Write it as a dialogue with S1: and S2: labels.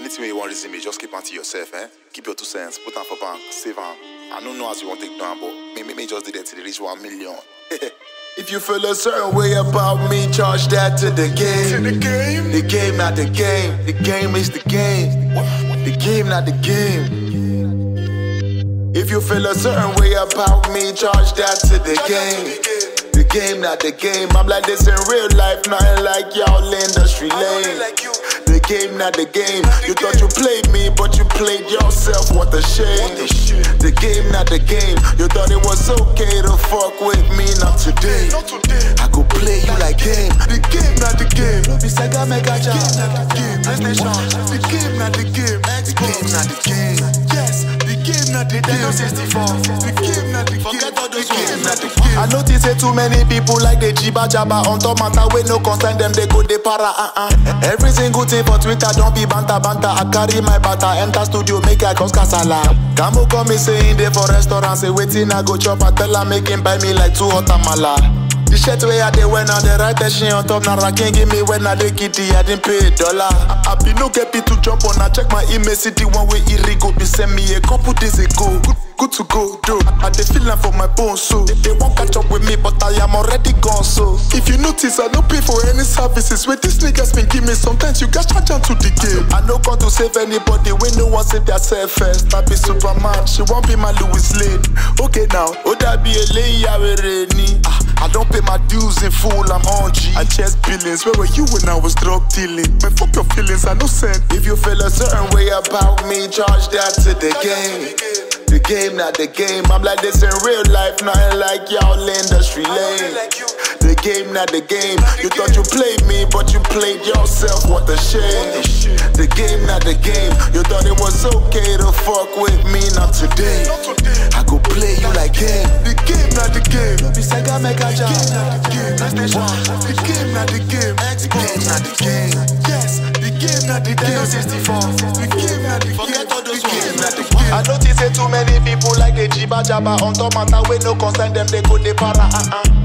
S1: Anything you want to resume, just keep on to yourself, eh? Keep your 2 cents, put on for bank, save on. I don't know as you want to take down, but me just did it till they reach 1 million. If you feel a certain way about me, charge that to the game.
S2: To the game?
S1: The game, not the game. The game is the game. The game, not the game. If you feel a certain way about me, charge that to the game. The game, not the game. I'm like this in real life, nothing like y'all industry lane. The game, not the game. You thought you played me, but you played yourself. What a shame. The game, not the game. You thought it was okay to fuck with me, not today. I could play you like game. The game, not the game. No be Sega Mega Jam. PlayStation. The game, not the game. The game, not the game. Yes. The game, not the game. 64. The game, not the game. Forget all those game, not the game. I notice it too many people like they jiba jabba on top matter when no concern them they go they para Every single thing for Twitter don't be banta. I carry my bata enter studio make I cause kasala. Camo come me saying they for restaurant say waiting I go chop I tell her make him buy me like 2 hot amala. The shirt way I dey when on the right she on top now I can't give me when I dey kitty I didn't pay $1. I be no get to jump on I check my email see the one way Irigo be send me a couple days ago. Good to go, though. I dey feeling for my bones, so they won't catch up with me, but I am already gone. So if you notice, I don't pay for any services. When these niggas been give me, sometimes you got charge on to the game. I no come to save anybody when no one save themselves first. I be Superman, she won't be my Louis Lane. Okay now, that be a lay I don't pay my dues in full, I'm on G. I chest billings, where were you when I was drug dealing? Man, fuck your feelings, I no send. If you feel a certain way about me, charge that to the game. The game, not the game. I'm like this in real life, nothing like y'all industry lane. The game, not the game. You thought you played me, but you played yourself. What a shame. The game, not the game. You thought it was okay to fuck with me, not today. I could play you like game. The game, not the game. Be Sega Mega Jam. The game, not the game. The game, not the game. Yes. The game, not the game. 64. The game, not the game. Forget all those games, not the game. I notice it too many people like they jiba jabba on top matter when no concern them they go they para